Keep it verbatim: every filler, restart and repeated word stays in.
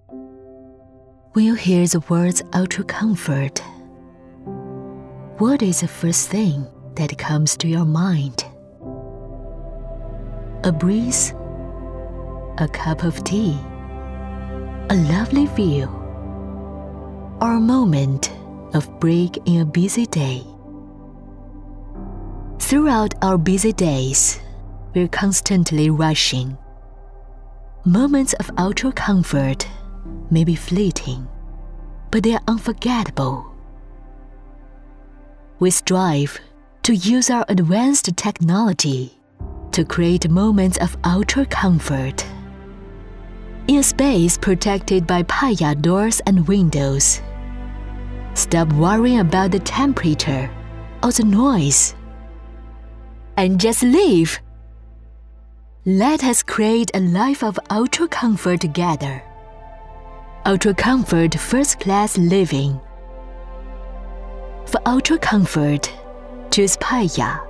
When you hear the words ultra comfort, what is the first thing that comes to your mind? A breeze, a cup of tea, a lovely view, or a moment of break in a busy day. Throughout our busy days, we're constantly rushing. Moments of ultra comfort may be fleeting, but they are unforgettable. We strive to use our advanced technology to create moments of ultra comfort. In a space protected by Paya doors and windows, stop worrying about the temperature or the noise, and just live. Let us create a life of ultra comfort together. Ultra Comfort First Class Living. For ultra comfort, choose Paya.